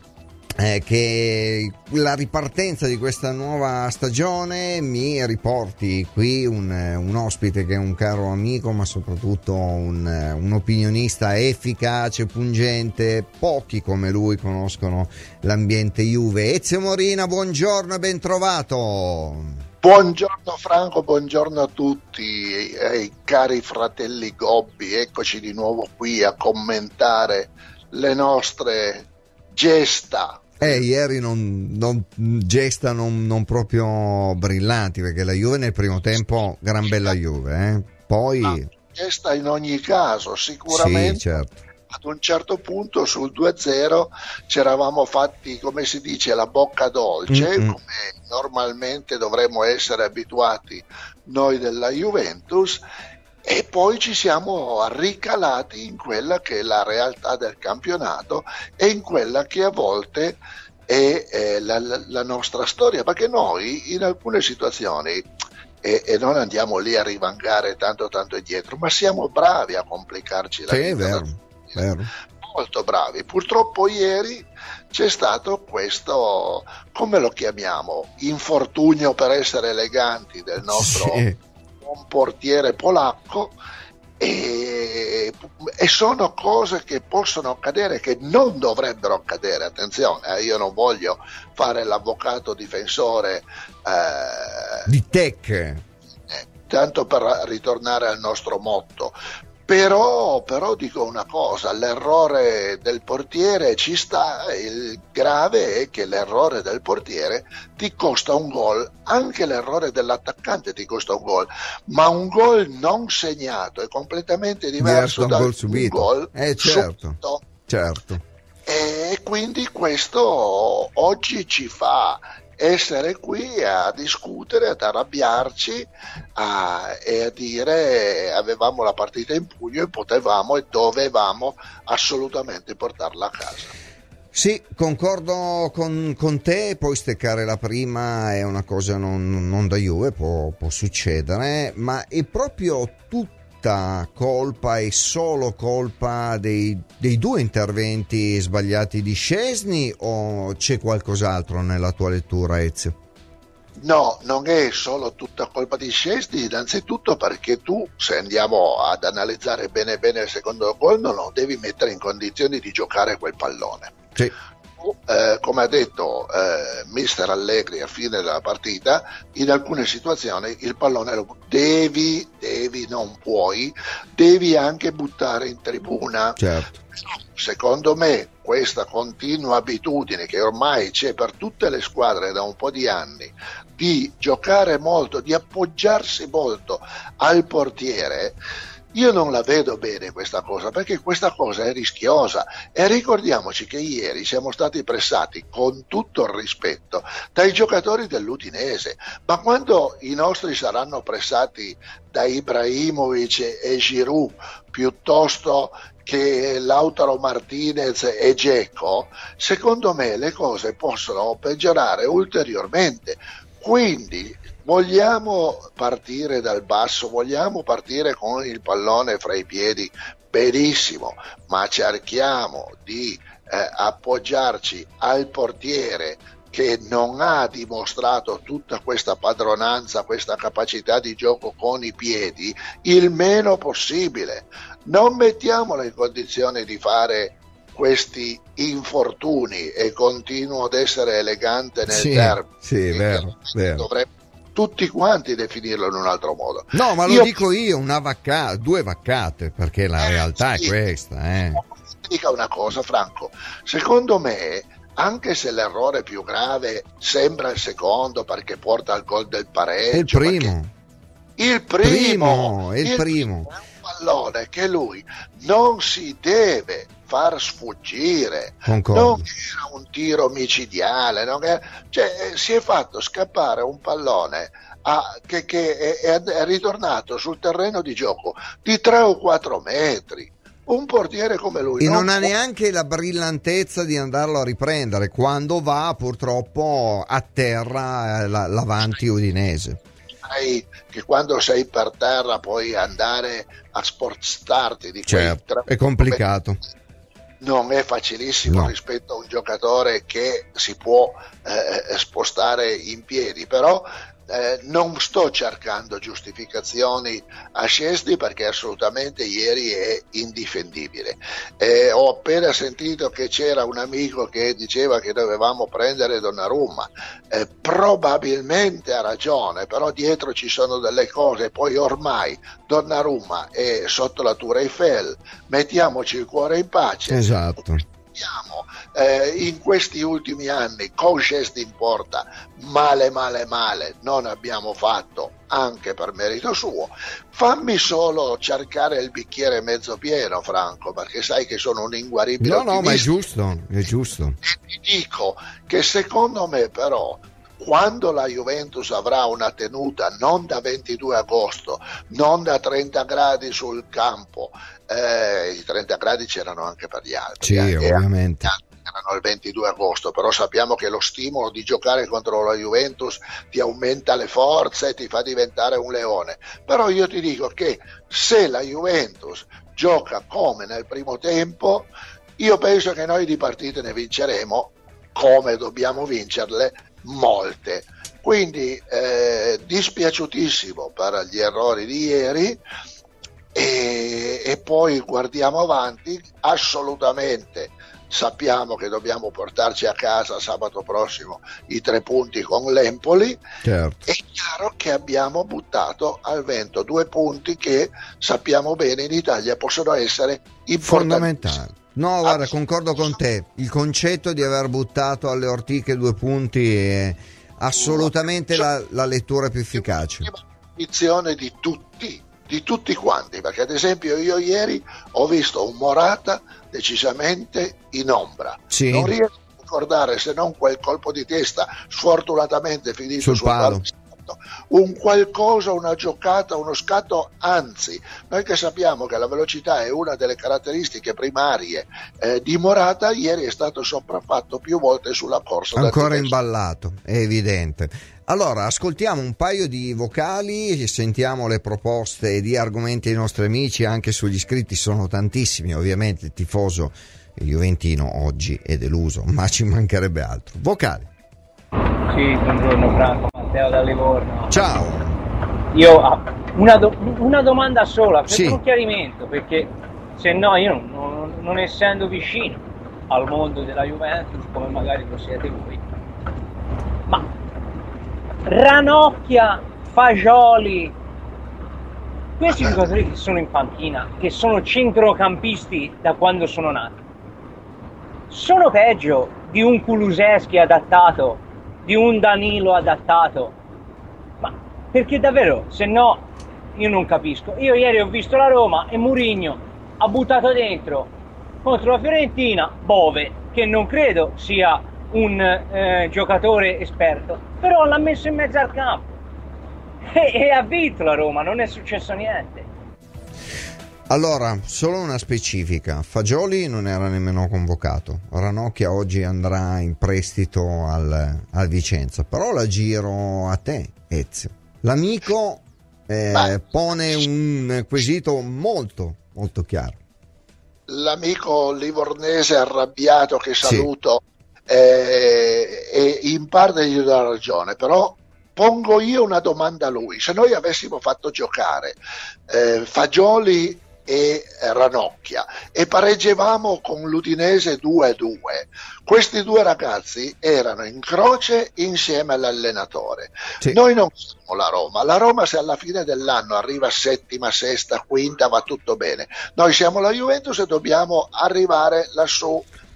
B: che la ripartenza di questa nuova stagione mi riporti qui un ospite che è un caro amico, ma soprattutto un opinionista efficace, pungente. Pochi come lui conoscono l'ambiente Juve. Ezio Morina, buongiorno e ben trovato.
L: Buongiorno Franco, buongiorno a tutti, cari fratelli Gobbi, eccoci di nuovo qui a commentare le nostre gesta.
B: Ieri gesta non proprio brillanti, perché la Juve nel primo tempo, gran bella Juve, poi
L: gesta in ogni caso, sicuramente.
B: Sì, certo.
L: Ad un certo punto sul 2-0 ci eravamo fatti, come si dice, la bocca dolce, come normalmente dovremmo essere abituati noi della Juventus, e poi ci siamo ricalati in quella che è la realtà del campionato e in quella che a volte è la nostra storia, perché noi in alcune situazioni e non andiamo lì a rivangare tanto indietro, ma siamo bravi a complicarci la vita.
B: Vero.
L: Molto bravi. Purtroppo ieri c'è stato questo, come lo chiamiamo, infortunio, per essere eleganti, del nostro buon portiere polacco, e sono cose che possono accadere, che non dovrebbero accadere. Attenzione, io non voglio fare l'avvocato difensore
B: di Tec,
L: tanto per ritornare al nostro motto. Però dico una cosa, l'errore del portiere ci sta, il grave è che l'errore del portiere ti costa un gol, anche l'errore dell'attaccante ti costa un gol, ma un gol non segnato è completamente diverso da un gol subito.
B: Certo.
L: E quindi questo oggi ci fa essere qui a discutere, ad arrabbiarci e a dire avevamo la partita in pugno e potevamo e dovevamo assolutamente portarla a casa.
B: Sì, concordo con te. Poi steccare la prima è una cosa non da Juve, può succedere, ma è proprio colpa e solo colpa dei due interventi sbagliati di Szczęsny, o c'è qualcos'altro nella tua lettura, Ezio?
L: No, non è solo tutta colpa di Szczęsny, innanzitutto perché tu, se andiamo ad analizzare bene il secondo gol, non lo devi mettere in condizioni di giocare quel pallone.
B: Sì.
L: come ha detto mister Allegri a fine della partita, in alcune situazioni il pallone lo devi, non puoi, devi anche buttare in tribuna.
B: Certo.
L: Secondo me questa continua abitudine che ormai c'è per tutte le squadre da un po' di anni di giocare molto, di appoggiarsi molto al portiere, io non la vedo bene questa cosa, perché questa cosa è rischiosa, e ricordiamoci che ieri siamo stati pressati, con tutto il rispetto, dai giocatori dell'Udinese, ma quando i nostri saranno pressati da Ibrahimovic e Giroud piuttosto che Lautaro Martinez e Dzeko, secondo me le cose possono peggiorare ulteriormente. Quindi vogliamo partire dal basso, vogliamo partire con il pallone fra i piedi, benissimo, ma cerchiamo di appoggiarci al portiere che non ha dimostrato tutta questa padronanza, questa capacità di gioco con i piedi, il meno possibile. Non mettiamolo in condizione di fare questi infortuni, e continuo ad essere elegante nel termine.
B: Sì, vero.
L: Dovremmo tutti quanti definirlo in un altro modo.
B: No, ma lo dico io, due vaccate, perché la realtà è questa.
L: Dica una cosa, Franco, secondo me, anche se l'errore più grave sembra il secondo perché porta al gol del pareggio, il primo è un pallone che lui non si deve far sfuggire.
B: Concordo.
L: Non era un tiro micidiale, si è fatto scappare un pallone che è ritornato sul terreno di gioco di 3 o 4 metri. Un portiere come lui
B: non ha neanche la brillantezza di andarlo a riprendere quando va purtroppo a terra l'avanti udinese.
L: Che quando sei per terra puoi andare a spostarti di
B: certo, è complicato.
L: Non è facilissimo rispetto a un giocatore che si può spostare in piedi, però non sto cercando giustificazioni a Szczęsny, perché assolutamente ieri è indifendibile. Ho appena sentito che c'era un amico che diceva che dovevamo prendere Donnarumma, probabilmente ha ragione, però dietro ci sono delle cose. Poi ormai Donnarumma è sotto la Tour Eiffel, mettiamoci il cuore in pace.
B: Esatto.
L: In questi ultimi anni con Szczęsny in porta male non abbiamo fatto, anche per merito suo. Fammi solo cercare il bicchiere mezzo pieno, Franco, perché sai che sono un inguaribile ottimista.
B: Ma è giusto.
L: E ti dico che secondo me però, quando la Juventus avrà una tenuta non da 22 agosto, non da 30 gradi sul campo, i 30 gradi c'erano anche per gli altri.
B: Sì, ovviamente.
L: Erano il 22 agosto, però sappiamo che lo stimolo di giocare contro la Juventus ti aumenta le forze e ti fa diventare un leone. Però io ti dico che se la Juventus gioca come nel primo tempo, io penso che noi di partite ne vinceremo, come dobbiamo vincerle, molte. Quindi dispiaciutissimo per gli errori di ieri, e poi guardiamo avanti. Assolutamente sappiamo che dobbiamo portarci a casa sabato prossimo i 3 punti con l'Empoli.
B: Certo.
L: È chiaro che abbiamo buttato al vento 2 punti che sappiamo bene in Italia possono essere
B: fondamentali. No, guarda, concordo con te. Il concetto di aver buttato alle ortiche 2 punti è assolutamente la lettura più efficace.
L: Condizione di tutti quanti, perché ad esempio io ieri ho visto un Morata decisamente in ombra.
B: Sì.
L: Non riesco a ricordare se non quel colpo di testa sfortunatamente finito sul
B: palo.
L: Un qualcosa, una giocata, uno scatto, anzi, noi che sappiamo che la velocità è una delle caratteristiche primarie di Morata, ieri è stato sopraffatto più volte sulla corsa.
B: Ancora imballato, è evidente. Allora, ascoltiamo un paio di vocali, sentiamo le proposte di argomenti dei nostri amici, anche sugli iscritti sono tantissimi, ovviamente il tifoso juventino oggi è deluso, ma ci mancherebbe altro. Vocali.
F: Sì, buongiorno Franco, Matteo da Livorno.
B: Ciao.
F: Io ho una domanda sola, per
B: sì.
F: un chiarimento, perché se no io non essendo vicino al mondo della Juventus come magari lo siete voi, ma Ranocchia, Fagioli, questi giocatori che sono in panchina, che sono centrocampisti da quando sono nati, sono peggio di un Kulusevski adattato, di un Danilo adattato. Ma perché davvero, se no io non capisco. Io ieri ho visto la Roma e Mourinho ha buttato dentro contro la Fiorentina Bove, che non credo sia un giocatore esperto, però l'ha messo in mezzo al campo e ha vinto la Roma, non è successo niente.
B: Allora, solo una specifica: Fagioli non era nemmeno convocato, Ranocchia oggi andrà in prestito al Vicenza, però la giro a te, Ezio. L'amico pone un quesito molto molto chiaro.
L: L'amico livornese arrabbiato, che saluto, e in parte gli do ragione, però pongo io una domanda a lui: se noi avessimo fatto giocare Fagioli e Ranocchia e pareggiavamo con l'Udinese 2-2, questi due ragazzi erano in croce insieme all'allenatore. Sì. Noi non siamo la Roma se alla fine dell'anno arriva settima, sesta, quinta va tutto bene, noi siamo la Juventus e dobbiamo arrivare lassù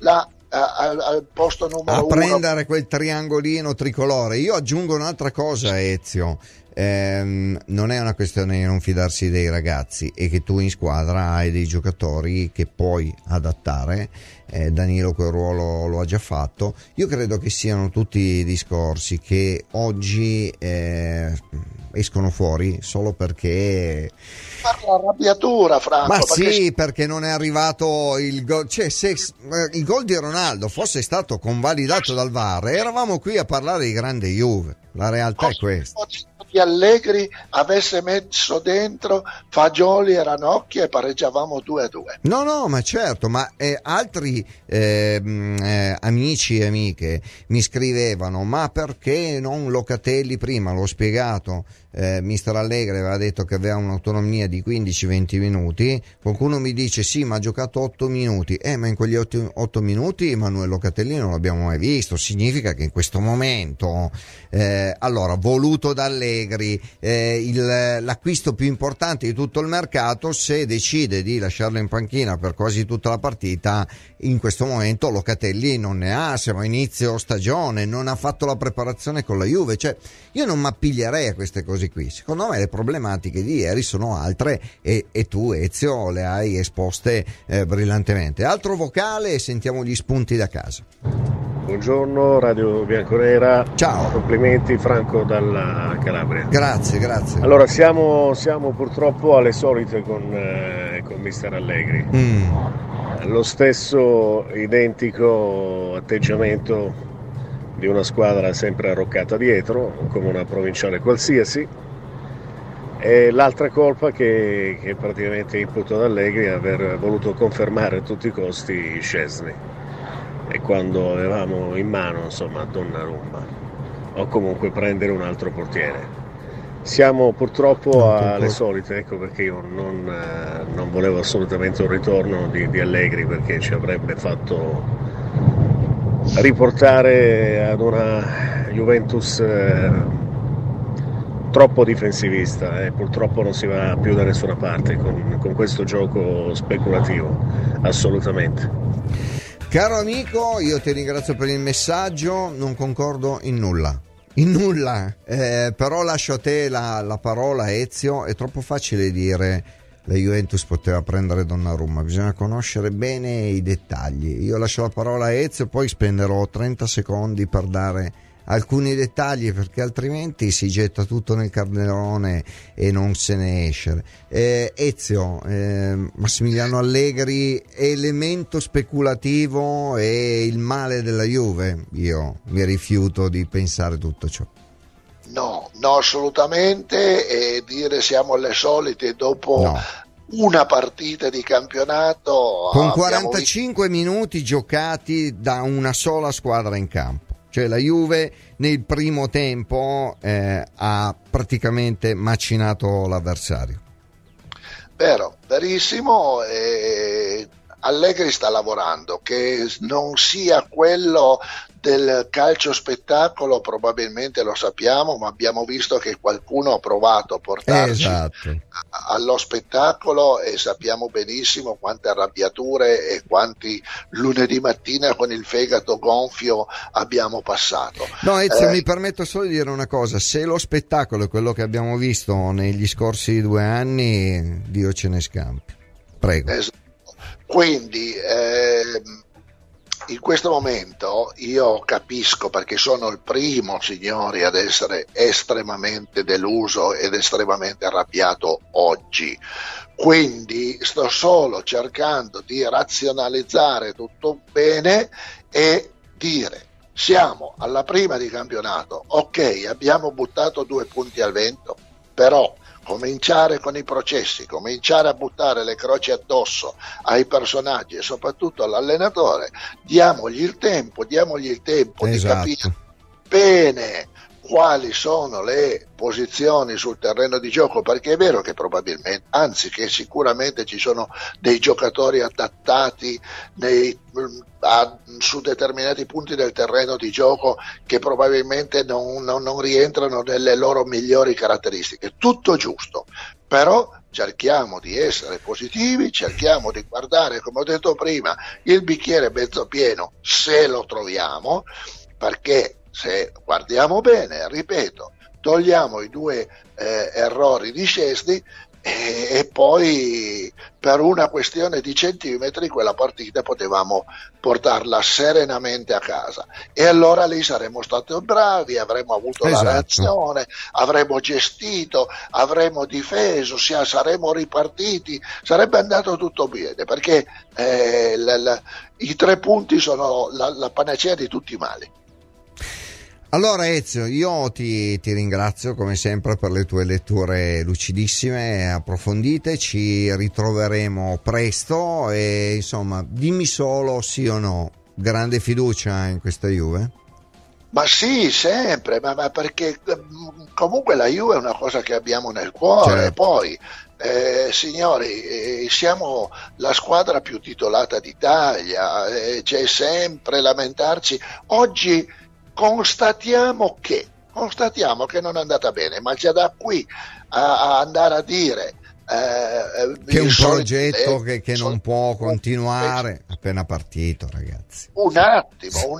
L: al posto numero 1 a
B: prendere quel triangolino tricolore. Io aggiungo un'altra cosa, Ezio. Non è una questione di non fidarsi dei ragazzi, e che tu in squadra hai dei giocatori che puoi adattare. Danilo quel ruolo lo ha già fatto. Io credo che siano tutti discorsi che oggi escono fuori solo perché
L: l'arrabbiatura, Franco.
B: Ma sì, perché non è arrivato il gol. Cioè, se il gol di Ronaldo fosse stato convalidato dal VAR, eravamo qui a parlare di grande Juve. La realtà è questa.
L: Di Allegri avesse messo dentro Fagioli e Ranocchia e pareggiavamo 2-2.
B: No, ma certo, ma altri amici e amiche mi scrivevano: ma perché non Locatelli prima? L'ho spiegato. Mister Allegri aveva detto che aveva un'autonomia di 15-20 minuti. Qualcuno mi dice: sì, ma ha giocato 8 minuti. Ma in quegli 8 minuti Emanuele Locatelli non l'abbiamo mai visto. Significa che in questo momento allora, voluto da Allegri, l'acquisto più importante di tutto il mercato, se decide di lasciarlo in panchina per quasi tutta la partita, in questo momento Locatelli non ne ha. Siamo a inizio stagione, non ha fatto la preparazione con la Juve. Cioè, io non mi appiglierei a queste cose qui. Secondo me le problematiche di ieri sono altre, e tu, Ezio, le hai esposte brillantemente. Altro vocale e sentiamo gli spunti da casa.
M: Buongiorno Radio Bianconera.
B: Ciao.
M: Complimenti, Franco dalla Calabria.
B: Grazie.
M: Allora, siamo purtroppo alle solite con Mister Allegri. Lo stesso identico atteggiamento di una squadra sempre arroccata dietro, come una provinciale qualsiasi. E l'altra colpa che praticamente imputo ad Allegri è aver voluto confermare a tutti i costi Szczesny, e quando avevamo in mano, insomma, Donnarumma, o comunque prendere un altro portiere. Siamo purtroppo alle solite, ecco perché io non volevo assolutamente un ritorno di Allegri, perché ci avrebbe fatto riportare ad una Juventus troppo difensivista, e purtroppo non si va più da nessuna parte con questo gioco speculativo, assolutamente.
B: Caro amico, io ti ringrazio per il messaggio, non concordo in nulla, però lascio a te la parola, Ezio. È troppo facile dire la Juventus poteva prendere Donnarumma, bisogna conoscere bene i dettagli. Io lascio la parola a Ezio, poi spenderò 30 secondi per dare alcuni dettagli, perché altrimenti si getta tutto nel carnerone e non se ne esce. Ezio, Massimiliano Allegri, elemento speculativo e il male della Juve? Io mi rifiuto di pensare tutto ciò.
L: No, assolutamente, e dire siamo alle solite dopo una partita di campionato
B: con 45 minuti giocati da una sola squadra in campo. Cioè la Juve nel primo tempo ha praticamente macinato l'avversario.
L: Verissimo, Allegri sta lavorando, che non sia quello del calcio spettacolo probabilmente lo sappiamo, ma abbiamo visto che qualcuno ha provato a portarci allo spettacolo e sappiamo benissimo quante arrabbiature e quanti lunedì mattina con il fegato gonfio abbiamo passato.
B: No, Ezio, mi permetto solo di dire una cosa: se lo spettacolo è quello che abbiamo visto negli scorsi 2 anni, Dio ce ne scampi. Prego.
L: Quindi in questo momento io capisco, perché sono il primo, signori, ad essere estremamente deluso ed estremamente arrabbiato oggi. Quindi sto solo cercando di razionalizzare tutto bene e dire: siamo alla prima di campionato, ok, abbiamo buttato 2 punti al vento, però cominciare con i processi, cominciare a buttare le croci addosso ai personaggi e soprattutto all'allenatore, diamogli il tempo di capire bene quali sono le posizioni sul terreno di gioco, perché è vero che probabilmente, anzi che sicuramente ci sono dei giocatori adattati su determinati punti del terreno di gioco che probabilmente non rientrano nelle loro migliori caratteristiche, tutto giusto, però cerchiamo di essere positivi, cerchiamo di guardare, come ho detto prima, il bicchiere mezzo pieno se lo troviamo, perché se guardiamo bene, ripeto, togliamo i 2 errori di Szczęsny e poi per una questione di centimetri quella partita potevamo portarla serenamente a casa, e allora lì saremmo stati bravi, avremmo avuto la reazione, avremmo gestito, avremmo difeso, saremmo ripartiti, sarebbe andato tutto bene, perché i 3 punti sono la panacea di tutti i mali.
B: Allora Ezio, io ti ringrazio come sempre per le tue letture lucidissime e approfondite, ci ritroveremo presto e insomma dimmi solo sì o no, grande fiducia in questa Juve?
L: Ma sì, sempre, ma perché comunque la Juve è una cosa che abbiamo nel cuore, certo. Poi signori, siamo la squadra più titolata d'Italia, c'è sempre lamentarci. Oggi constatiamo che non è andata bene, ma già da qui a andare a dire
B: che è un progetto che non può continuare appena partito, ragazzi.
L: Un attimo.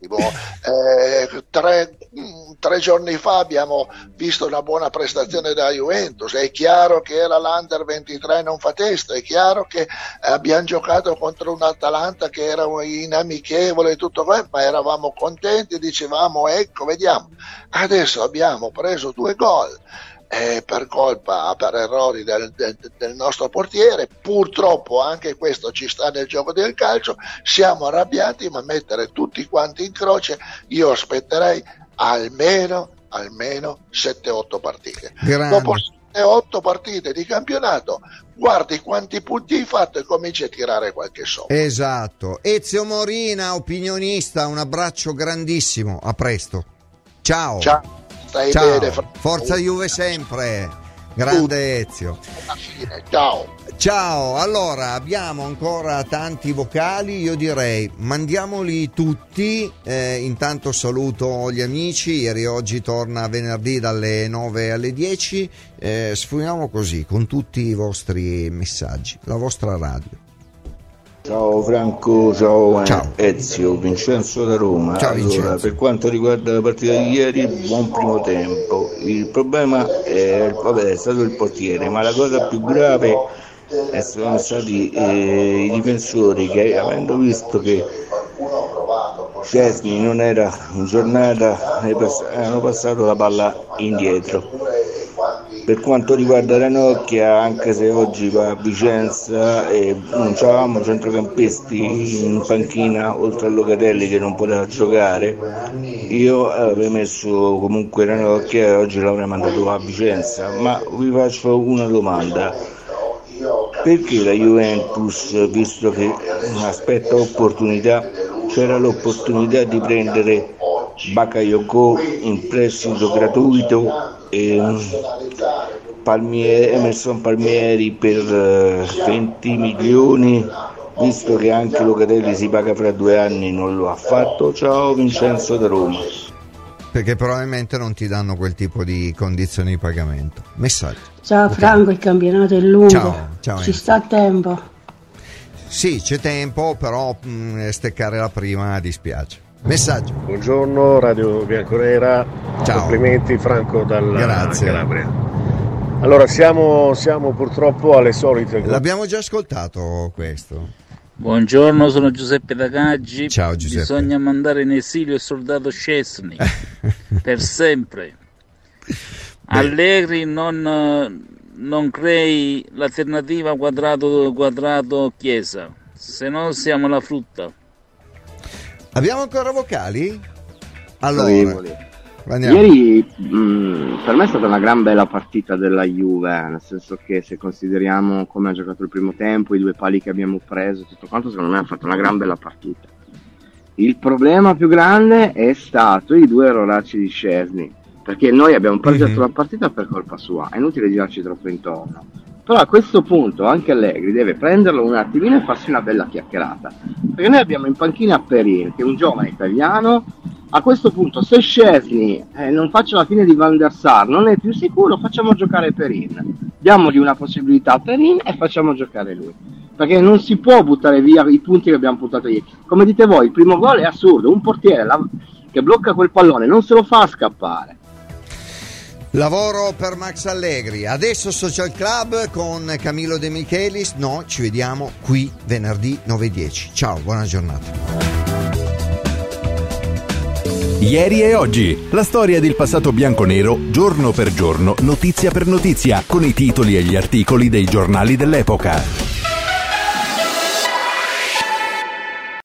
L: 3 giorni fa abbiamo visto una buona prestazione della Juventus, è chiaro che l'Under 23 non fa testo, è chiaro che abbiamo giocato contro un Atalanta che era inamichevole e tutto questo, ma eravamo contenti, dicevamo ecco, vediamo. Adesso abbiamo preso 2 gol per errori del nostro portiere, purtroppo anche questo ci sta nel gioco del calcio, siamo arrabbiati, ma mettere tutti quanti in croce io aspetterei almeno 7-8 partite.
B: Grande.
L: Dopo 7-8 partite di campionato guardi quanti punti hai fatto e cominci a tirare qualche soldo.
B: Esatto. Ezio Morina, opinionista, un abbraccio grandissimo, a presto. Ciao.
L: Stai
B: ciao.
L: Bene,
B: Forza Juve sempre, grande Ezio. Ciao, allora abbiamo ancora tanti vocali, io direi mandiamoli tutti, intanto saluto gli amici, ieri oggi torna venerdì dalle 9 alle 10, sfruiamo così con tutti i vostri messaggi, la vostra radio.
N: Ciao Franco, ciao. Ezio, Vincenzo da Roma.
B: Ciao Vincenzo.
N: Allora, per quanto riguarda la partita di ieri, buon primo tempo. Il problema è stato il portiere, ma la cosa più grave sono stati i difensori che, avendo visto che Szczęsny non era in giornata, hanno passato la palla indietro. Per quanto riguarda Ranocchia, anche se oggi va a Vicenza e non avevamo centrocampisti in panchina oltre a Locatelli che non poteva giocare, io avrei messo comunque Ranocchia e oggi l'avrei mandato a Vicenza. Ma vi faccio una domanda: perché la Juventus, visto che aspetta opportunità, c'era l'opportunità di prendere Bakayoko in prestito gratuito e Emerson Palmieri per 20 milioni visto che anche Locatelli si paga fra 2 anni, non lo ha fatto. Ciao Vincenzo da Roma.
B: Perché probabilmente non ti danno quel tipo di condizioni di pagamento. Messaggio.
O: Ciao Franco, il campionato è lungo.
B: Ciao.
O: Ci sta tempo.
B: Sì, c'è tempo, però steccare la prima dispiace. Messaggio.
M: Buongiorno Radio Bianconera.
B: Ciao.
M: Complimenti Franco dalla
B: Grazie.
M: Calabria. Allora siamo purtroppo alle solite.
B: L'abbiamo già ascoltato questo.
P: Buongiorno, sono Giuseppe da Caggi.
B: Ciao Giuseppe.
P: Bisogna mandare in esilio il soldato Szczesny per sempre. Allegri non crei l'alternativa quadrato Chiesa, se no siamo la frutta.
B: Abbiamo ancora vocali? Allora
Q: ieri per me è stata una gran bella partita della Juve, nel senso che se consideriamo come ha giocato il primo tempo, i 2 pali che abbiamo preso, tutto quanto, secondo me ha fatto una gran bella partita. Il problema più grande è stato i 2 erroracci di Szczesny, perché noi abbiamo pareggiato la partita per colpa sua, è inutile girarci troppo intorno. Però a questo punto anche Allegri deve prenderlo un attimino e farsi una bella chiacchierata, perché noi abbiamo in panchina Perin, che è un giovane italiano. A questo punto, se Szczesny non faccia la fine di Van der Sar, non è più sicuro, facciamo giocare Perin, diamogli una possibilità a Perin e facciamo giocare lui, perché non si può buttare via i punti che abbiamo buttato ieri. Come dite voi, il primo gol è assurdo, un portiere che blocca quel pallone non se lo fa scappare.
B: Lavoro per Max Allegri. Adesso Social Club con Camillo De Michelis. Noi ci vediamo qui venerdì 9:10. Ciao, buona giornata.
A: Ieri e oggi, la storia del passato bianconero, giorno per giorno, notizia per notizia, con i titoli e gli articoli dei giornali dell'epoca.